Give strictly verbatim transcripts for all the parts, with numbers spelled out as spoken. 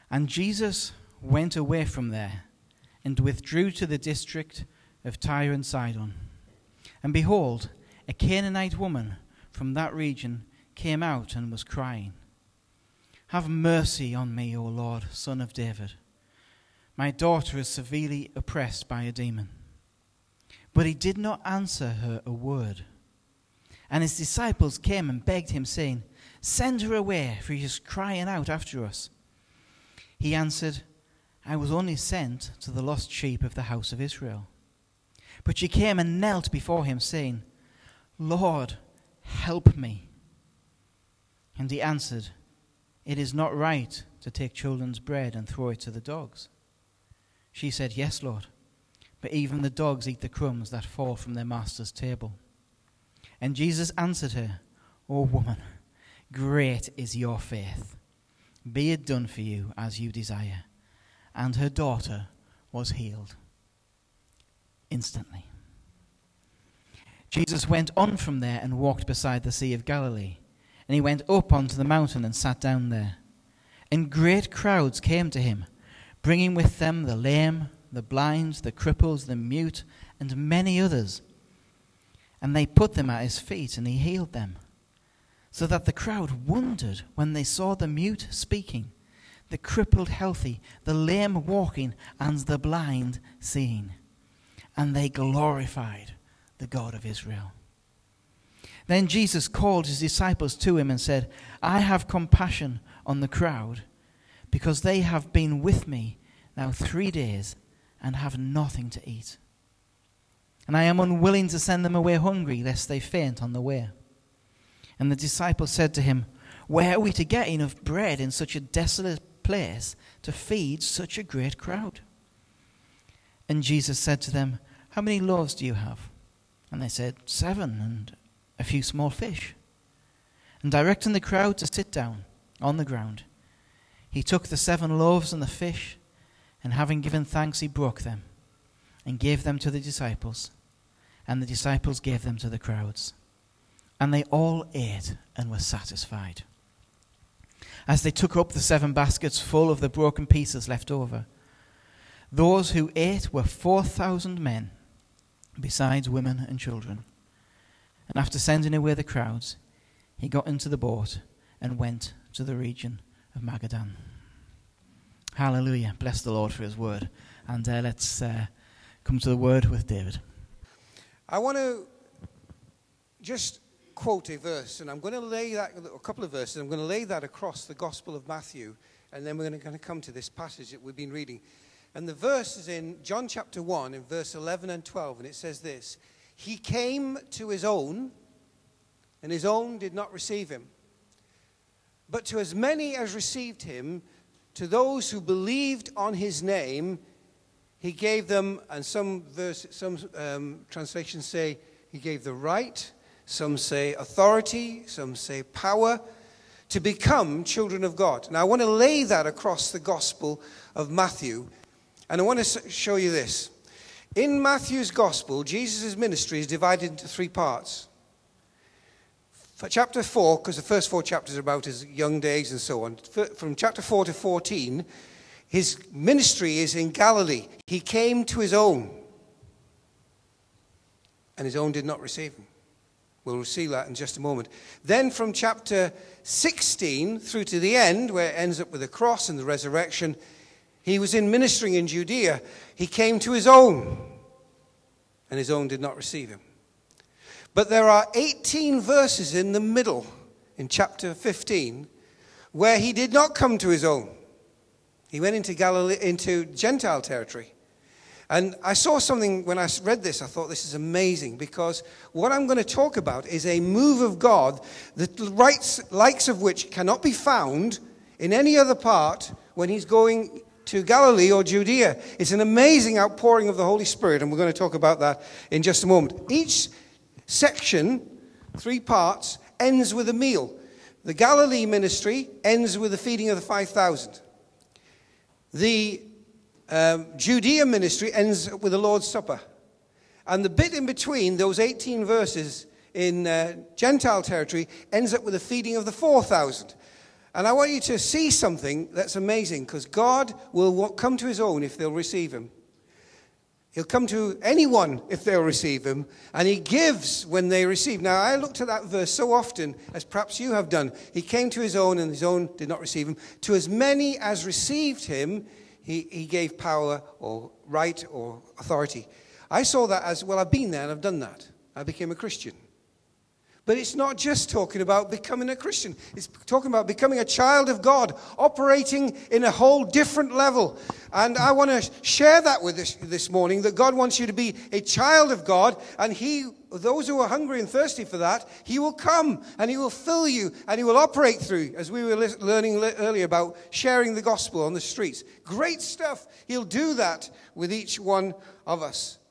And Jesus went away from there and withdrew to the district of Tyre and Sidon. And behold, a Canaanite woman from that region came out and was crying, "Have mercy on me, O Lord, Son of David. My daughter is severely oppressed by a demon." But he did not answer her a word. And his disciples came and begged him, saying, "Send her away, for she is crying out after us." He answered, "I was only sent to the lost sheep of the house of Israel." But she came and knelt before him, saying, "Lord, help me." And he answered, "It is not right to take children's bread and throw it to the dogs." She said, "Yes, Lord, but even the dogs eat the crumbs that fall from their master's table." And Jesus answered her, "O woman, great is your faith. Be it done for you as you desire." And her daughter was healed instantly. Jesus went on from there and walked beside the Sea of Galilee. And he went up onto the mountain and sat down there. And great crowds came to him, bringing with them the lame, the blind, the cripples, the mute, and many others. And they put them at his feet, and he healed them. So that the crowd wondered when they saw the mute speaking, the crippled healthy, the lame walking, and the blind seeing. And they glorified the God of Israel. Then Jesus called his disciples to him and said, "I have compassion on the crowd, because they have been with me now three days and have nothing to eat. And I am unwilling to send them away hungry, lest they faint on the way." And the disciples said to him, "Where are we to get enough bread in such a desolate place to feed such a great crowd?" And Jesus said to them, "How many loaves do you have?" And they said, "Seven, and a few small fish." And directing the crowd to sit down on the ground, he took the seven loaves and the fish, and having given thanks, he broke them and gave them to the disciples, and the disciples gave them to the crowds. And they all ate and were satisfied. As they took up the seven baskets full of the broken pieces left over, those who ate were four thousand men, besides women and children. And after sending away the crowds, he got into the boat and went to the region of Magadan. Hallelujah. Bless the Lord for his word. And uh, let's uh, come to the word with David. I want to just quote a verse, and I'm going to lay that, a couple of verses, I'm going to lay that across the Gospel of Matthew, and then we're going to come to this passage that we've been reading. And the verse is in John chapter one, in verse eleven and twelve, and it says this: "He came to his own, and his own did not receive him. But to as many as received him, to those who believed on his name, he gave them," and some verse, some um, translations say he gave the right, some say authority, some say power, to become children of God. Now I want to lay that across the Gospel of Matthew, and I want to show you this. In Matthew's Gospel, Jesus' ministry is divided into three parts. For chapter four, because the first four chapters are about his young days and so on. From chapter four to fourteen, his ministry is in Galilee. He came to his own, and his own did not receive him. We'll see that in just a moment. Then from chapter sixteen through to the end, where it ends up with the cross and the resurrection, he was in ministering in Judea. He came to his own, and his own did not receive him. But there are eighteen verses in the middle, in chapter fifteen, where he did not come to his own. He went into Galilee, into Gentile territory. And I saw something when I read this. I thought, this is amazing, because what I'm going to talk about is a move of God, the rights, likes of which cannot be found in any other part when he's going to Galilee or Judea. It's an amazing outpouring of the Holy Spirit, and we're going to talk about that in just a moment. Each section, three parts, ends with a meal. The Galilee ministry ends with the feeding of the five thousand. The um, Judea ministry ends with the Lord's Supper. And the bit in between, those eighteen verses in uh, Gentile territory, ends up with the feeding of the four thousand. And I want you to see something that's amazing, because God will come to his own if they'll receive him. He'll come to anyone if they'll receive him, and he gives when they receive. Now, I looked at that verse so often, as perhaps you have done. He came to his own, and his own did not receive him. To as many as received him, he, he gave power or right or authority. I saw that as, well, I've been there and I've done that. I became a Christian. But it's not just talking about becoming a Christian. It's talking about becoming a child of God, operating in a whole different level. And I want to share that with us this morning, that God wants you to be a child of God, and he, those who are hungry and thirsty for that, he will come and he will fill you and he will operate through, as we were learning earlier about sharing the gospel on the streets. Great stuff. He'll do that with each one of us.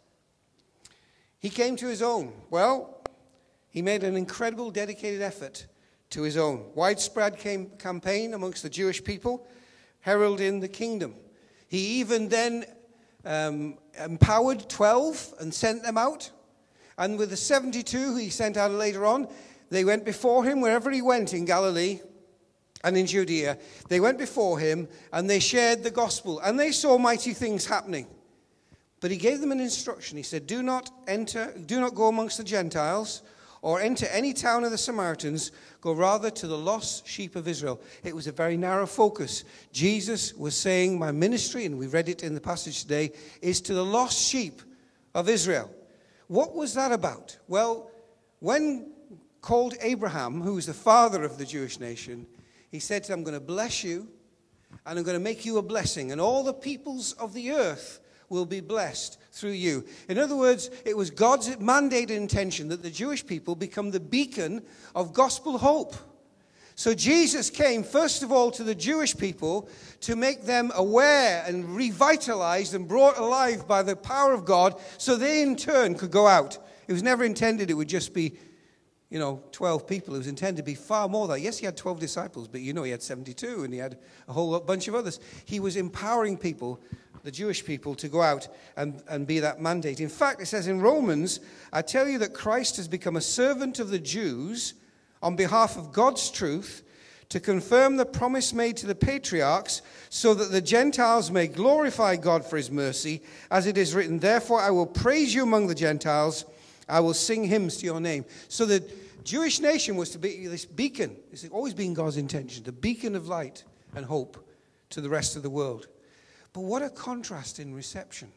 He came to his own. Well, he made an incredible, dedicated effort to his own. Widespread came, campaign amongst the Jewish people, heralding the kingdom. He even then um, empowered twelve and sent them out. And with the seventy-two he sent out later on, they went before him wherever he went in Galilee and in Judea. They went before him and they shared the gospel. And they saw mighty things happening. But he gave them an instruction. He said, do not enter, do not go amongst the Gentiles, or enter any town of the Samaritans, go rather to the lost sheep of Israel. It was a very narrow focus. Jesus was saying, my ministry, and we read it in the passage today, is to the lost sheep of Israel. What was that about? Well, when called Abraham, who was the father of the Jewish nation, he said to him, I'm going to bless you, and I'm going to make you a blessing, and all the peoples of the earth will be blessed through you. In other words, it was God's mandated intention that the Jewish people become the beacon of gospel hope. So Jesus came, first of all, to the Jewish people to make them aware and revitalized and brought alive by the power of God, so they in turn could go out. It was never intended it would just be, you know, twelve people. It was intended to be far more than that. Yes, he had twelve disciples, but you know he had seventy-two, and he had a whole bunch of others. He was empowering people, the Jewish people, to go out and, and be that mandate. In fact, it says in Romans, I tell you that Christ has become a servant of the Jews on behalf of God's truth, to confirm the promise made to the patriarchs, so that the Gentiles may glorify God for his mercy, as it is written, therefore I will praise you among the Gentiles, I will sing hymns to your name. So the Jewish nation was to be this beacon. It's always been God's intention, the beacon of light and hope to the rest of the world. But what a contrast in reception.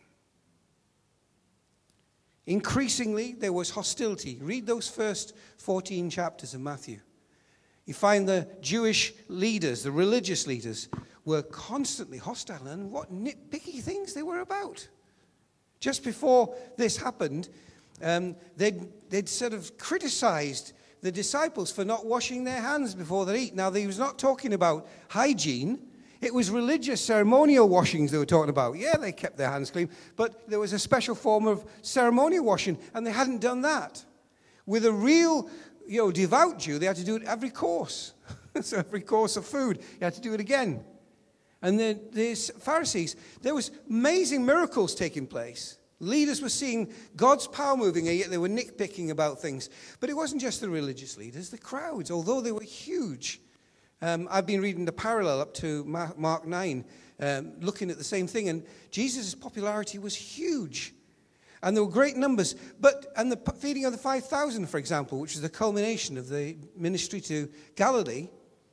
Increasingly, there was hostility. Read those first fourteen chapters of Matthew. You find the Jewish leaders, the religious leaders, were constantly hostile, and what nitpicky things they were about. Just before this happened, um, they'd, they'd sort of criticized the disciples for not washing their hands before they eat. Now, they was not talking about hygiene. It was religious ceremonial washings they were talking about. Yeah, they kept their hands clean, but there was a special form of ceremonial washing, and they hadn't done that. With a real, you know, devout Jew, they had to do it every course. So every course of food, you had to do it again. And the, the Pharisees, there was amazing miracles taking place. Leaders were seeing God's power moving, and yet they were nitpicking about things. But it wasn't just the religious leaders, the crowds, although they were huge. Um, I've been reading the parallel up to Mark nine, um, looking at the same thing, and Jesus' popularity was huge. And there were great numbers. But, and the feeding of the five thousand, for example, which is the culmination of the ministry to Galilee,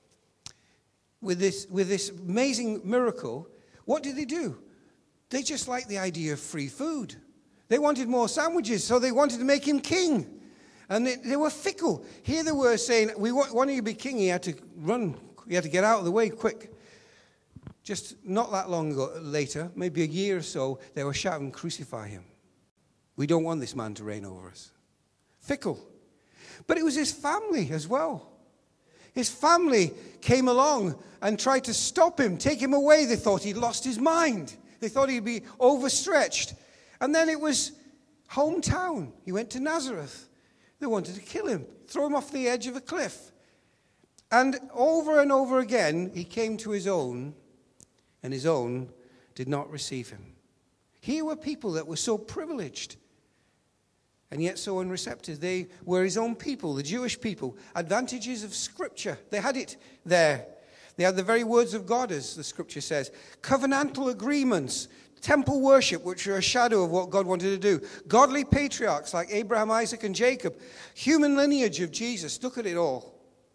with this, with this amazing miracle, what did they do? They just liked the idea of free food. They wanted more sandwiches, so they wanted to make him king. And they, they were fickle. Here they were saying, we want, want you to be king. He had to run. He had to get out of the way quick. Just not that long ago, later, maybe a year or so, they were shouting, crucify him. We don't want this man to reign over us. Fickle. But it was his family as well. His family came along and tried to stop him, take him away. They thought he'd lost his mind. They thought he'd be overstretched. And then it was hometown. He went to Nazareth. They wanted to kill him, throw him off the edge of a cliff. And over and over again, he came to his own, and his own did not receive him. Here were people that were so privileged, and yet so unreceptive. They were his own people, the Jewish people. Advantages of Scripture. They had it there. They had the very words of God, as the scripture says. Covenantal agreements, temple worship, which are a shadow of what God wanted to do. Godly patriarchs like Abraham, Isaac, and Jacob. Human lineage of Jesus. Look at it all.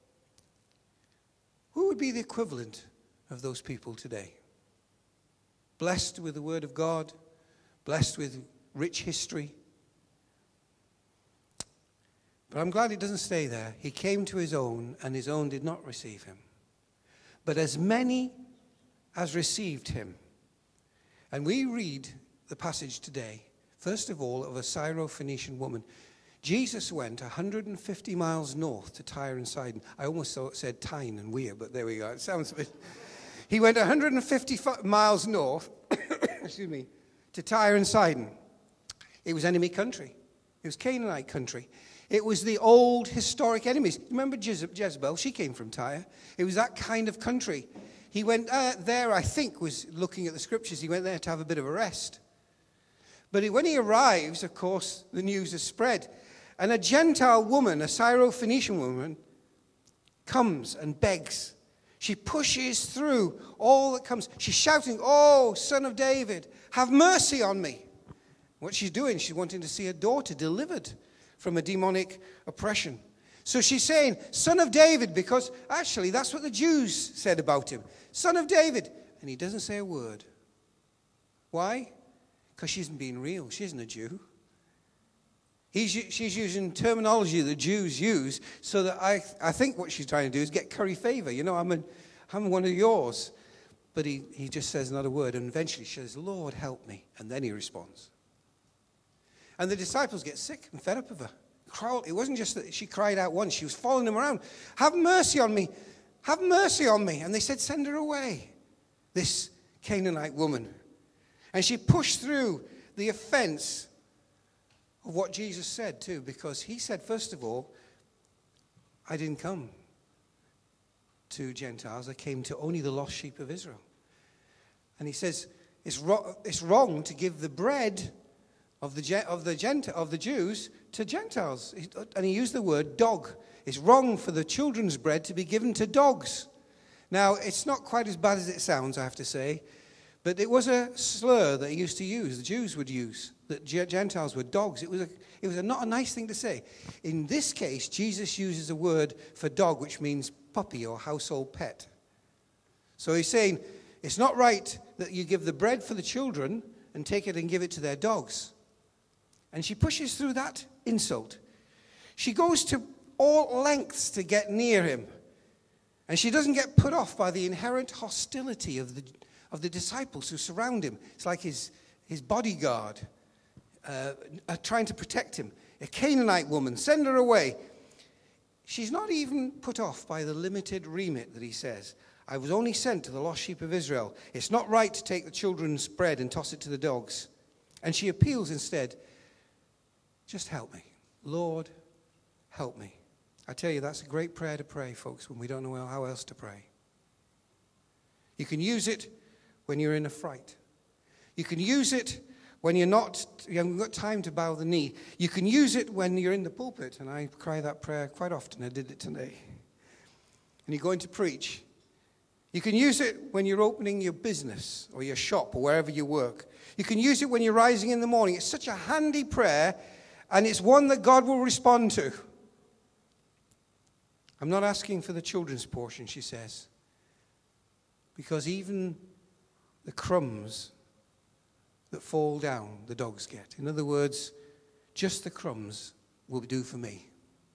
Who would be the equivalent of those people today? Blessed with the word of God, blessed with rich history. But I'm glad it doesn't stay there. He came to his own, and his own did not receive him. But as many as received him. And we read the passage today, first of all, of a Syro-Phoenician woman. Jesus went one hundred fifty miles north to Tyre and Sidon. I almost said Tyne and Weir, but there we go. It sounds a bit... He went one hundred fifty miles north, excuse me, to Tyre and Sidon. It was enemy country. It was Canaanite country. It was the old historic enemies. Remember Jezebel? She came from Tyre. It was that kind of country. He went uh, there, I think, was looking at the scriptures. He went there to have a bit of a rest. But when he arrives, of course, the news is spread. And a Gentile woman, a Syro-Phoenician woman, comes and begs. She pushes through all that comes. She's shouting, "Oh, Son of David, have mercy on me." What she's doing, she's wanting to see her daughter delivered from a demonic oppression. So she's saying, "Son of David," because actually that's what the Jews said about him. "Son of David." And he doesn't say a word. Why? Because she isn't being real. She isn't a Jew. He's, she's using terminology the Jews use, so that I, I think what she's trying to do is get curry favor. You know, I'm, a, I'm one of yours. But he, he just says not a word, and eventually she says, "Lord, help me." And then he responds. And the disciples get sick and fed up of her. It wasn't just that she cried out once. She was following them around. "Have mercy on me. Have mercy on me." And they said, "Send her away, this Canaanite woman." And she pushed through the offense of what Jesus said too, because he said, first of all, "I didn't come to Gentiles. I came to only the lost sheep of Israel." And he says, it's, ro- it's wrong to give the bread of the, of, the Gent- of the Jews to Gentiles. And he used the word dog. It's wrong for the children's bread to be given to dogs. Now, it's not quite as bad as it sounds, I have to say. But it was a slur that he used to use, the Jews would use, that Gentiles were dogs. It was, a, it was a, not a nice thing to say. In this case, Jesus uses a word for dog, which means puppy or household pet. So he's saying, it's not right that you give the bread for the children and take it and give it to their dogs. And she pushes through that insult. She goes to all lengths to get near him. And she doesn't get put off by the inherent hostility of the of the disciples who surround him. It's like his, his bodyguard uh, are trying to protect him. A Canaanite woman, send her away. She's not even put off by the limited remit that he says. "I was only sent to the lost sheep of Israel. It's not right to take the children's bread and toss it to the dogs." And she appeals instead, "Just help me. Lord, help me." I tell you, that's a great prayer to pray, folks, when we don't know how else to pray. You can use it when you're in a fright. You can use it when you're not, you haven't got time to bow the knee. You can use it when you're in the pulpit, and I cry that prayer quite often. I did it today. And you're going to preach. You can use it when you're opening your business or your shop or wherever you work. You can use it when you're rising in the morning. It's such a handy prayer, and it's one that God will respond to. "I'm not asking for the children's portion," she says, because even the crumbs that fall down, the dogs get. In other words, just the crumbs will do for me.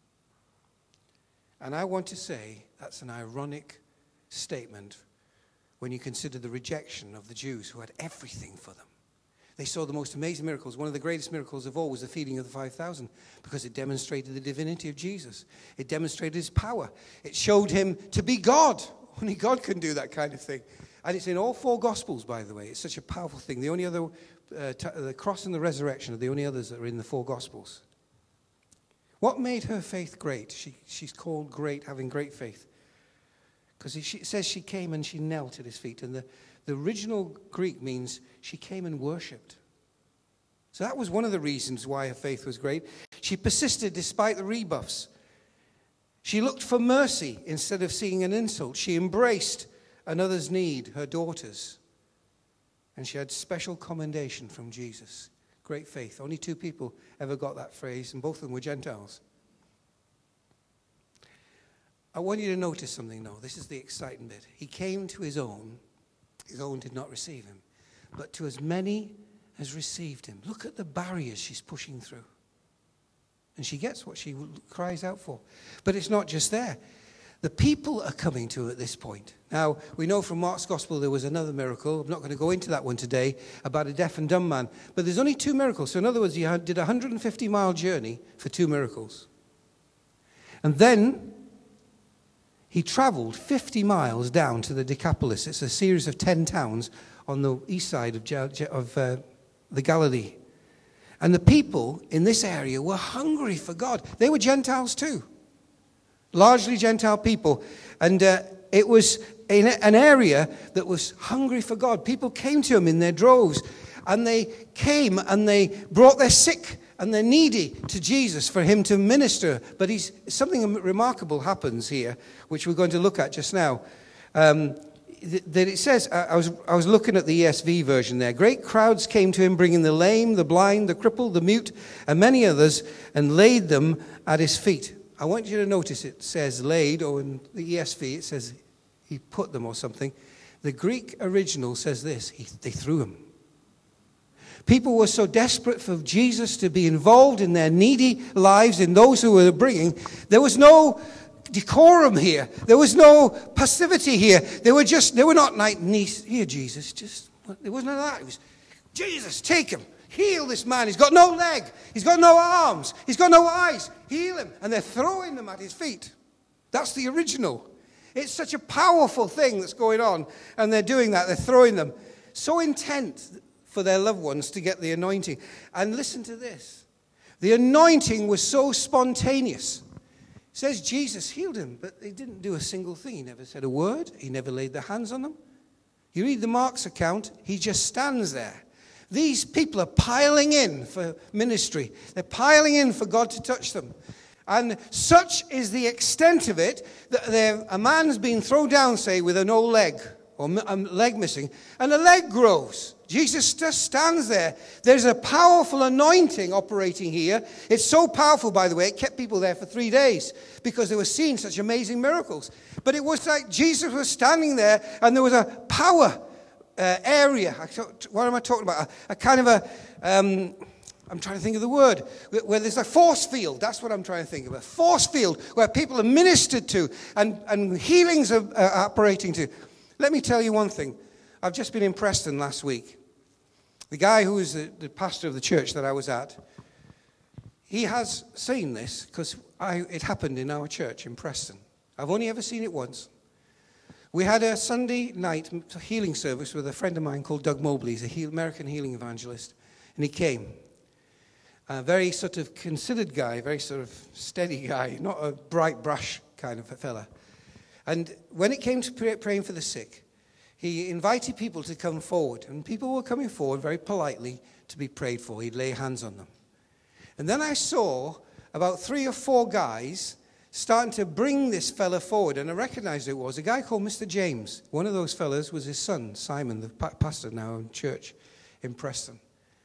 And I want to say that's an ironic statement when you consider the rejection of the Jews who had everything for them. They saw the most amazing miracles. One of the greatest miracles of all was the feeding of the five thousand, because it demonstrated the divinity of Jesus. It demonstrated his power. It showed him to be God. Only God can do that kind of thing. And it's in all four Gospels, by the way. It's such a powerful thing. The only other, uh, t- the cross and the resurrection are the only others that are in the four Gospels. What made her faith great? She, she's called great, having great faith. Because it says she came and she knelt at his feet. And the, the original Greek means she came and worshipped. So that was one of the reasons why her faith was great. She persisted despite the rebuffs. She looked for mercy instead of seeing an insult. She embraced another's need, her daughters. And she had special commendation from Jesus. Great faith. Only two people ever got that phrase, and both of them were Gentiles. I want you to notice something, though. This is the exciting bit. He came to his own. His own did not receive him. But to as many as received him. Look at the barriers she's pushing through. And she gets what she cries out for. But it's not just there. The people are coming to her at this point. Now, we know from Mark's Gospel there was another miracle. I'm not going to go into that one today, about a deaf and dumb man. But there's only two miracles. So in other words, he did a one hundred fifty mile journey for two miracles. And then he traveled fifty miles down to the Decapolis. It's a series of ten towns on the east side of, of uh, the Galilee. And the people in this area were hungry for God. They were Gentiles too. Largely Gentile people. And uh, it was in an area that was hungry for God. People came to him in their droves. And they came and they brought their sick and their needy to Jesus for him to minister. But he's, something remarkable happens here, which we're going to look at just now. Um, that it says, I was, I was looking at the E S V version there. Great crowds came to him, bringing the lame, the blind, the crippled, the mute, and many others, and laid them at his feet. I want you to notice it says laid, or in the E S V it says he put them or something. The Greek original says this, he, they threw him. People were so desperate for Jesus to be involved in their needy lives, in those who were bringing. There was no decorum here. There was no passivity here. They were just, they were not like, here, Jesus, just, there wasn't none of that. It was, Jesus, take him. Heal this man. He's got no leg. He's got no arms. He's got no eyes. Heal him. And they're throwing them at his feet. That's the original. It's such a powerful thing that's going on. And they're doing that. They're throwing them. So intent for their loved ones to get the anointing. And listen to this. The anointing was so spontaneous. It says Jesus healed him, but they didn't do a single thing. He never said a word. He never laid their hands on them. You read the Mark's account, he just stands there. These people are piling in for ministry. They're piling in for God to touch them. And such is the extent of it that a man's been thrown down, say, with an old leg, or a leg missing, and a leg grows. Jesus just stands there. There's a powerful anointing operating here. It's so powerful, by the way, it kept people there for three days because they were seeing such amazing miracles. But it was like Jesus was standing there and there was a power uh, area. What am I talking about? A, a kind of a, um, I'm trying to think of the word, where there's a force field. That's what I'm trying to think of. A force field where people are ministered to and, and healings are, are operating to. Let me tell you one thing. I've just been in Preston last week. The guy who was the, the pastor of the church that I was at, he has seen this because it happened in our church in Preston. I've only ever seen it once. We had a Sunday night healing service with a friend of mine called Doug Mobley. He's an American healing evangelist. And he came. A very sort of considered guy, very sort of steady guy, not a bright brush kind of a fella. And when it came to pray, praying for the sick, he invited people to come forward. And people were coming forward very politely to be prayed for. He'd lay hands on them. And then I saw about three or four guys starting to bring this fella forward. And I recognized it was a guy called Mister James. One of those fellas was his son, Simon, the pastor now in church in Preston.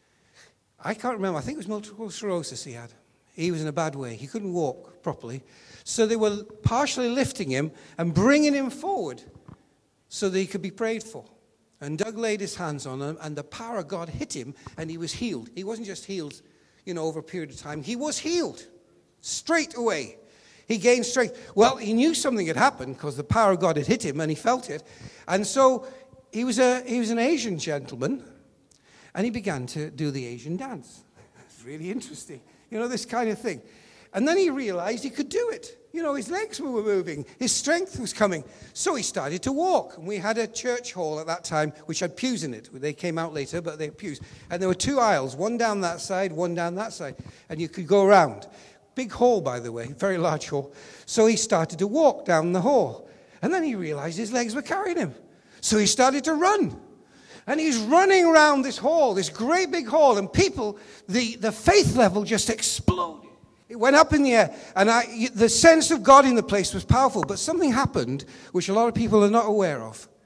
I can't remember. I think it was multiple sclerosis he had. He was in a bad way. He couldn't walk properly. So they were partially lifting him and bringing him forward so that he could be prayed for. And Doug laid his hands on him, and the power of God hit him, and he was healed. He wasn't just healed, you know, over a period of time. He was healed straight away. He gained strength. Well, he knew something had happened because the power of God had hit him, and he felt it. And so he was a he was an Asian gentleman, and he began to do the Asian dance. It's really interesting. You know, this kind of thing. And then he realized he could do it. You know, his legs were moving. His strength was coming. So he started to walk. And we had a church hall at that time, which had pews in it. They came out later, but they had pews. And there were two aisles, one down that side, one down that side. And you could go around. Big hall, by the way, very large hall. So he started to walk down the hall. And then he realized his legs were carrying him. So he started to run. And he's running around this hall, this great big hall. And people, the, the faith level just exploded. It went up in the air, and I, the sense of God in the place was powerful. But something happened which a lot of people are not aware of.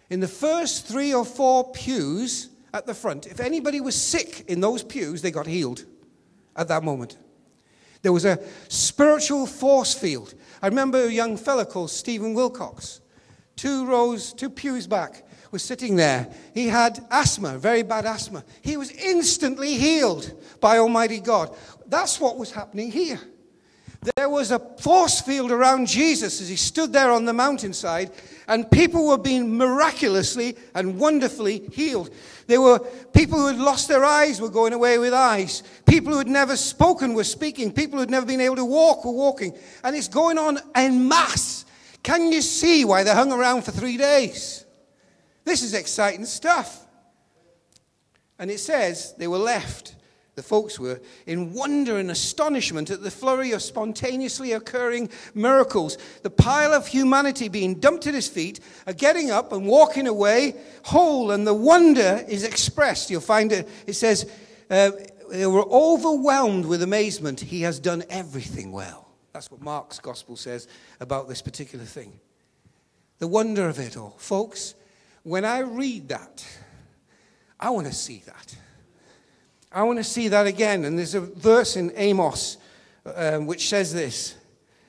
In the first three or four pews at the front, if anybody was sick in those pews, they got healed at that moment. There was a spiritual force field. I remember a young fella called Stephen Wilcox, two rows, two pews back, was sitting there. He had asthma, very bad asthma. He was instantly healed by Almighty God. That's what was happening here. There was a force field around Jesus as he stood there on the mountainside, and people were being miraculously and wonderfully healed. There were people who had lost their eyes were going away with eyes. People who had never spoken were speaking. People who had never been able to walk were walking. And it's going on en masse. Can you see why they hung around for three days? This is exciting stuff. And it says they were left, the folks were, in wonder and astonishment at the flurry of spontaneously occurring miracles. The pile of humanity being dumped at his feet are getting up and walking away whole, and the wonder is expressed. You'll find it, it says, uh, they were overwhelmed with amazement. He has done everything well. That's what Mark's gospel says about this particular thing. The wonder of it all. Folks, when I read that, I want to see that. I want to see that again. And there's a verse in Amos um, which says this.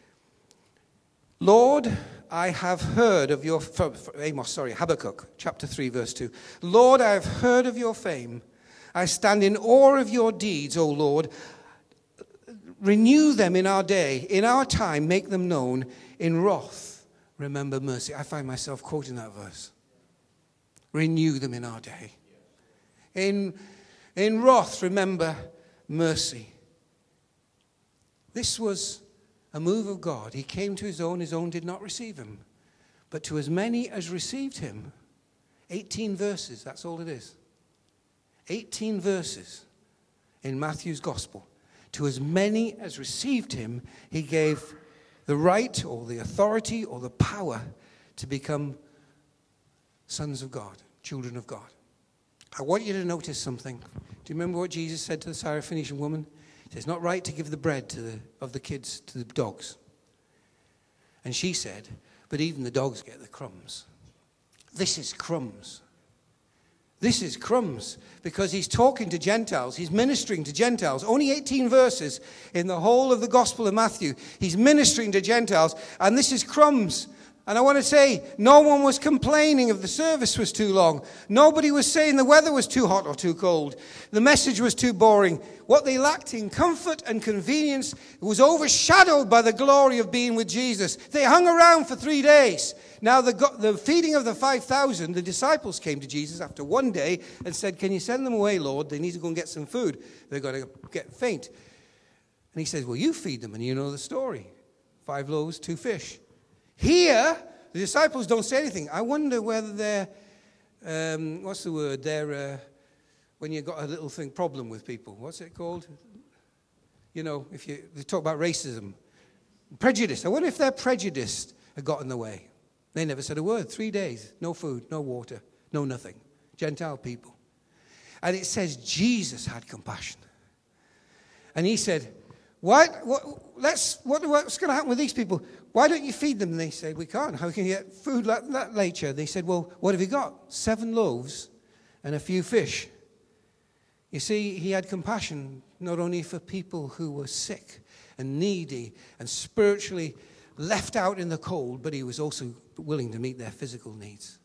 Lord, I have heard of your... Amos, sorry, Habakkuk, chapter three, verse two. Lord, I have heard of your fame. I stand in awe of your deeds, O Lord. Renew them in our day. In our time, make them known. In wrath, remember mercy. I find myself quoting that verse. Renew them in our day. In, in wrath, remember mercy. This was a move of God. He came to his own. His own did not receive him. But to as many as received him, eighteen verses, that's all it is. eighteen verses in Matthew's gospel. To as many as received him, he gave the right or the authority or the power to become sons of God, children of God. I want you to notice something. Do you remember what Jesus said to the Syrophoenician woman? He said, it's not right to give the bread to the, of the kids to the dogs. And she said, but even the dogs get the crumbs. This is crumbs. This is crumbs, because he's talking to Gentiles. He's ministering to Gentiles. Only eighteen verses in the whole of the Gospel of Matthew. He's ministering to Gentiles, and this is crumbs. And I want to say, no one was complaining if the service was too long. Nobody was saying the weather was too hot or too cold. The message was too boring. What they lacked in comfort and convenience was overshadowed by the glory of being with Jesus. They hung around for three days. Now, the, the feeding of the five thousand, the disciples came to Jesus after one day and said, can you send them away, Lord? They need to go and get some food. They're going to get faint. And he says, well, you feed them, and you know the story. Five loaves, two fish. Here, the disciples don't say anything. I wonder whether they're, um, what's the word? They're, uh, when you've got a little thing, problem with people. What's it called? You know, if you they talk about racism. Prejudice. I wonder if their prejudice had got in the way. They never said a word. Three days. No food, no water, no nothing. Gentile people. And it says Jesus had compassion. And he said, What, what, let's, what, what's going to happen with these people? Why don't you feed them? And they said, we can't. How can you get food like that later? They said, well, what have you got? Seven loaves and a few fish. You see, he had compassion not only for people who were sick and needy and spiritually left out in the cold, but he was also willing to meet their physical needs.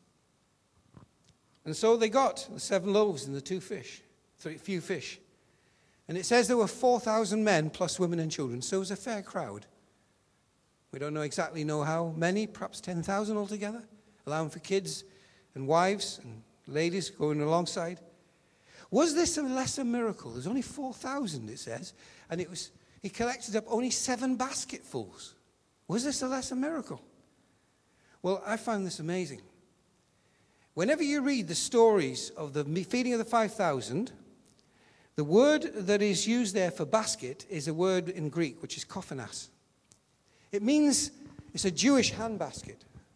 And so they got the seven loaves and the two fish, three few fish. And it says there were four thousand men plus women and children, so it was a fair crowd. We don't know exactly know how many, perhaps ten thousand altogether, allowing for kids and wives and ladies going alongside. Was this a lesser miracle? There's only four thousand, it says, and it was he collected up only seven basketfuls. Was this a lesser miracle? Well, I found this amazing. Whenever you read the stories of the feeding of the five thousand, the word that is used there for basket is a word in Greek, which is kophanas. It means it's a Jewish handbasket.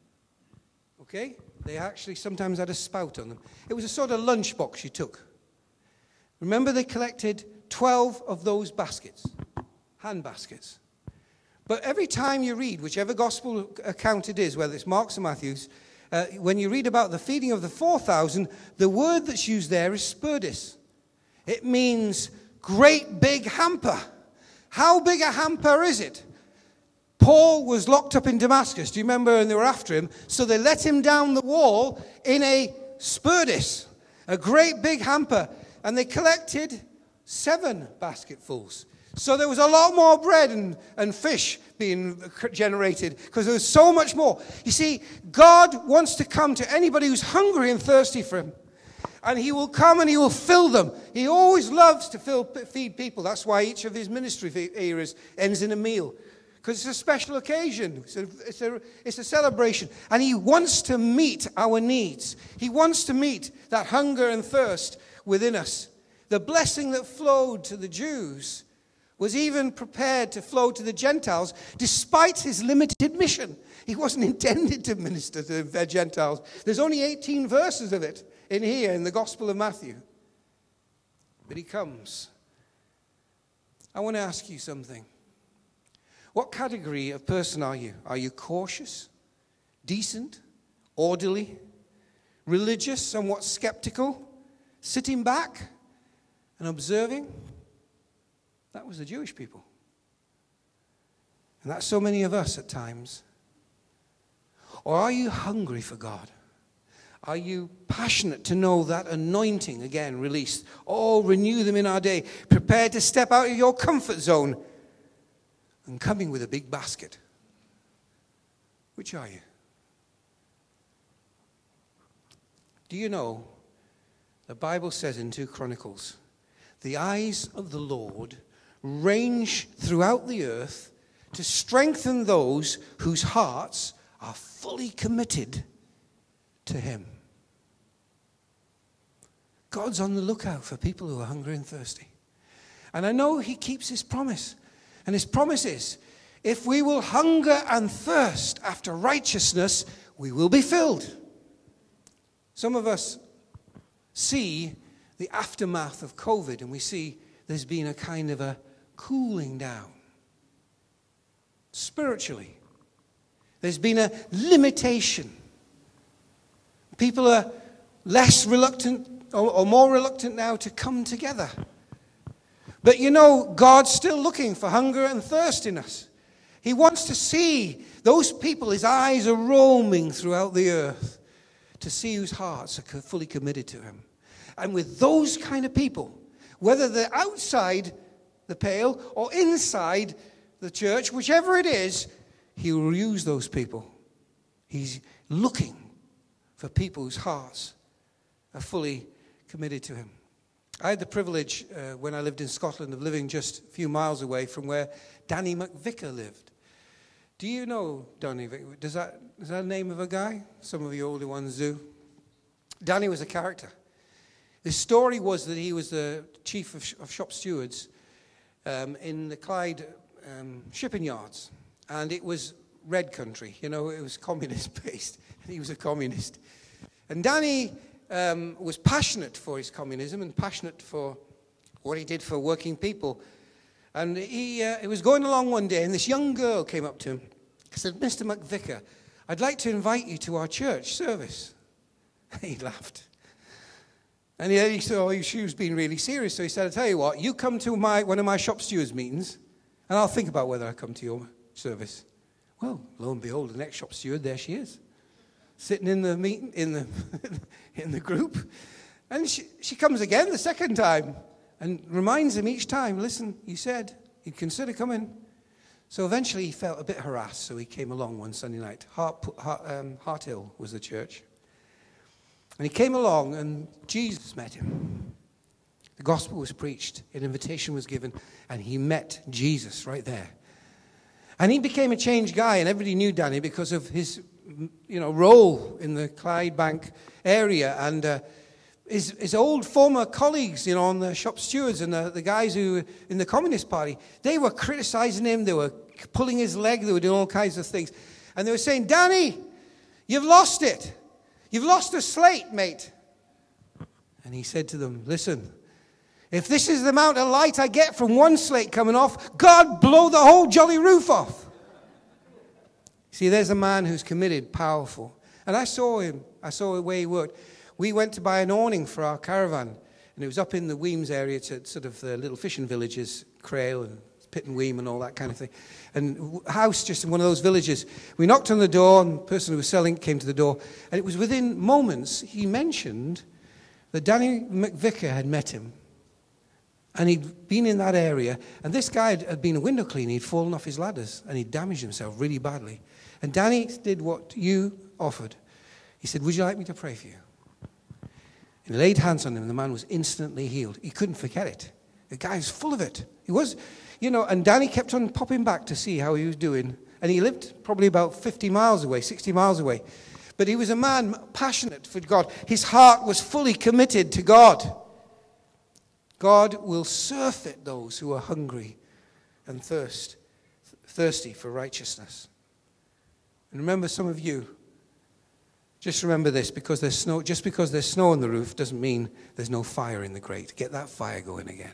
Okay? They actually sometimes had a spout on them. It was a sort of lunchbox you took. Remember, they collected twelve of those baskets, hand baskets. But every time you read, whichever gospel account it is, whether it's Mark's or Matthew's, Uh, when you read about the feeding of the four thousand, the word that's used there is spurdis. It means great big hamper. How big a hamper is it? Paul was locked up in Damascus. Do you remember? And they were after him. So they let him down the wall in a spurdis, a great big hamper. And they collected seven basketfuls. So there was a lot more bread and, and fish being generated because there was so much more. You see, God wants to come to anybody who's hungry and thirsty for him. And he will come and he will fill them. He always loves to fill, feed people. That's why each of his ministry eras ends in a meal. Because it's a special occasion. It's a, it's, a, it's a celebration. And he wants to meet our needs. He wants to meet that hunger and thirst within us. The blessing that flowed to the Jews was even prepared to flow to the Gentiles, despite his limited mission. He wasn't intended to minister to the Gentiles. There's only eighteen verses of it in here in the Gospel of Matthew. But he comes. I want to ask you something. What category of person are you? Are you cautious, decent, orderly, religious, somewhat skeptical, sitting back and observing? That was the Jewish people. And that's so many of us at times. Or are you hungry for God? Are you passionate to know that anointing again released? Oh, renew them in our day. Prepared to step out of your comfort zone and coming with a big basket. Which are you? Do you know, the Bible says in two Chronicles, the eyes of the Lord range throughout the earth to strengthen those whose hearts are fully committed to him. God's on the lookout for people who are hungry and thirsty. And I know he keeps his promise. And his promise is, if we will hunger and thirst after righteousness, we will be filled. Some of us see the aftermath of COVID and we see there's been a kind of a cooling down. Spiritually, there's been a limitation. People are less reluctant or, or more reluctant now to come together. But you know, God's still looking for hunger and thirst in us. He wants to see those people, his eyes are roaming throughout the earth to see whose hearts are fully committed to him. And with those kind of people, whether they're outside the pale or inside the church, whichever it is, he will use those people. He's looking for people whose hearts are fully committed to him. I had the privilege, uh, when I lived in Scotland, of living just a few miles away from where Danny McVicker lived. Do you know Danny McVicker? Does that, is that the name of a guy? Some of you older ones do. Danny was a character. The story was that he was the chief of, sh- of shop stewards um, in the Clyde um, shipping yards. And it was red country. You know, it was communist-based. He was a communist. And Danny um, was passionate for his communism and passionate for what he did for working people. And he, uh, he was going along one day, and this young girl came up to him. He said, Mister McVicker, I'd like to invite you to our church service. He laughed. And he, he said, oh, she was being really serious. So he said, I'll tell you what, you come to my one of my shop stewards meetings, and I'll think about whether I come to your service. Well, lo and behold, the next shop steward, there she is, sitting in the meeting, in the in the group. And she, she comes again the second time and reminds him each time, listen, you said you'd consider coming. So eventually he felt a bit harassed, so he came along one Sunday night. Hart, Hart, um, Hart Hill was the church. And he came along, and Jesus met him. The gospel was preached, an invitation was given, and he met Jesus right there. And he became a changed guy, and everybody knew Danny because of his, you know, role in the Clydebank area. And uh, his, his old former colleagues, you know, on the shop stewards and the, the guys who in the Communist Party, they were criticizing him. They were pulling his leg. They were doing all kinds of things. And they were saying, Danny, you've lost it. You've lost a slate, mate. And he said to them, listen, if this is the amount of light I get from one slate coming off, God blow the whole jolly roof off. See, there's a man who's committed, powerful. And I saw him. I saw the way he worked. We went to buy an awning for our caravan, and it was up in the Weems area to sort of the little fishing villages, Crail and Pitt and Weem and all that kind of thing. And a house just in one of those villages. We knocked on the door, and the person who was selling came to the door. And it was within moments he mentioned that Danny McVicker had met him. And he'd been in that area. And this guy had, had been a window cleaner. He'd fallen off his ladders, and he'd damaged himself really badly. And Danny did what you offered. He said, would you like me to pray for you? And he laid hands on him, and the man was instantly healed. He couldn't forget it. The guy was full of it. He was, you know, and Danny kept on popping back to see how he was doing. And he lived probably about fifty miles away, sixty miles away. But he was a man passionate for God. His heart was fully committed to God. God will surfeit those who are hungry and thirst, thirsty for righteousness. And remember, some of you, just remember this, because there's snow, just because there's snow on the roof doesn't mean there's no fire in the grate. Get that fire going again.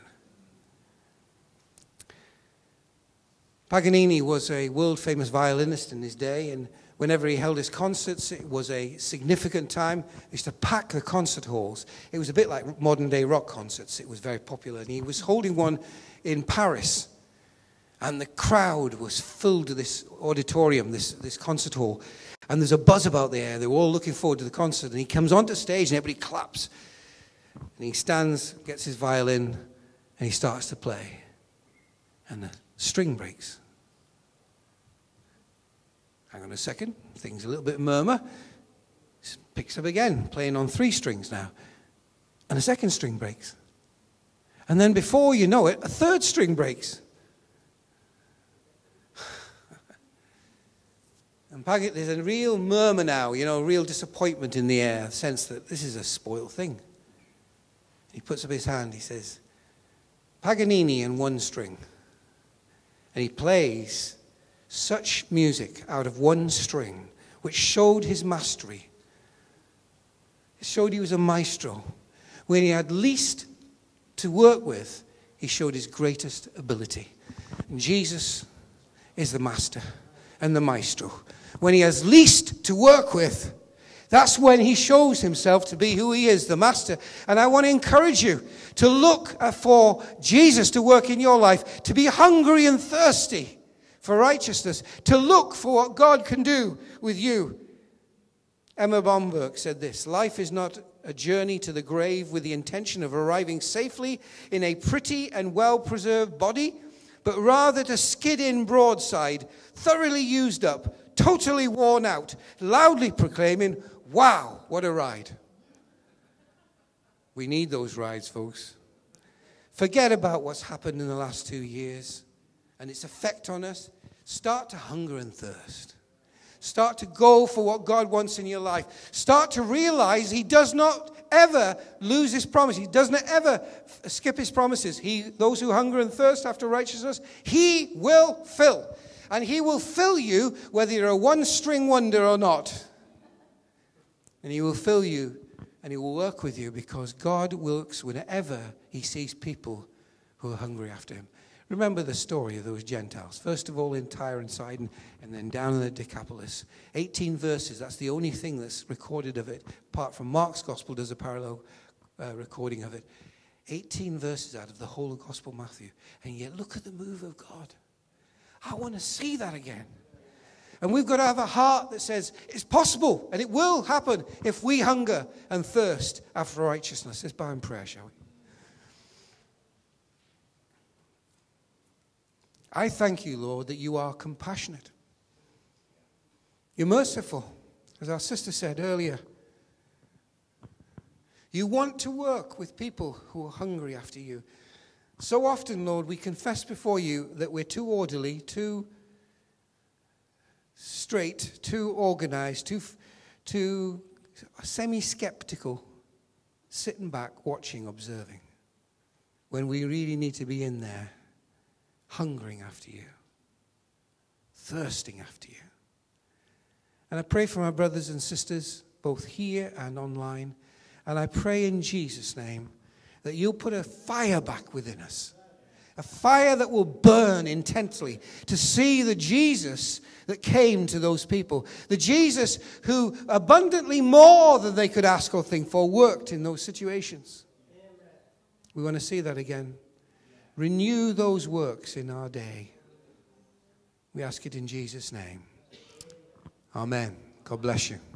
Paganini was a world-famous violinist in his day, and whenever he held his concerts, it was a significant time. He used to pack the concert halls. It was a bit like modern-day rock concerts. It was very popular, and he was holding one in Paris, and the crowd was filled to this auditorium, this, this concert hall, and there's a buzz about the air. They were all looking forward to the concert, and he comes onto stage, and everybody claps, and he stands, gets his violin, and he starts to play, and the string breaks. Hang on a second, things a little bit murmur. Picks up again, playing on three strings now. And a second string breaks. And then before you know it, a third string breaks. And Paget, there's a real murmur now, you know, real disappointment in the air, sense that this is a spoiled thing. He puts up his hand, he says, Paganini and one string. And he plays such music out of one string, which showed his mastery. It showed he was a maestro. When he had least to work with, he showed his greatest ability. And Jesus is the master and the maestro. When he has least to work with, that's when he shows himself to be who he is, the master. And I want to encourage you to look for Jesus to work in your life, to be hungry and thirsty for righteousness, to look for what God can do with you. Emma Bomberg said this, life is not a journey to the grave with the intention of arriving safely in a pretty and well-preserved body, but rather to skid in broadside, thoroughly used up, totally worn out, loudly proclaiming, wow, what a ride. We need those rides, folks. Forget about what's happened in the last two years and its effect on us. Start to hunger and thirst. Start to go for what God wants in your life. Start to realize he does not ever lose his promise. He doesn't ever skip his promises. He, those who hunger and thirst after righteousness, he will fill. And he will fill you whether you're a one-string wonder or not. And he will fill you and he will work with you because God works whenever he sees people who are hungry after him. Remember the story of those Gentiles. First of all in Tyre and Sidon, and then down in the Decapolis. eighteen verses, that's the only thing that's recorded of it, apart from Mark's Gospel does a parallel uh, recording of it. eighteen verses out of the whole of Gospel Matthew. And yet look at the move of God. I want to see that again. And we've got to have a heart that says, it's possible, and it will happen if we hunger and thirst after righteousness. Let's bow in prayer, shall we? I thank you, Lord, that you are compassionate. You're merciful, as our sister said earlier. You want to work with people who are hungry after you. So often, Lord, we confess before you that we're too orderly, too straight, too organized, too, too semi-skeptical, sitting back, watching, observing, when we really need to be in there, hungering after you, thirsting after you. And I pray for my brothers and sisters, both here and online, and I pray in Jesus' name that you'll put a fire back within us, A fire that will burn intensely to see the Jesus that came to those people. The Jesus who abundantly more than they could ask or think for worked in those situations. We want to see that again. Renew those works in our day. We ask it in Jesus' name. Amen. God bless you.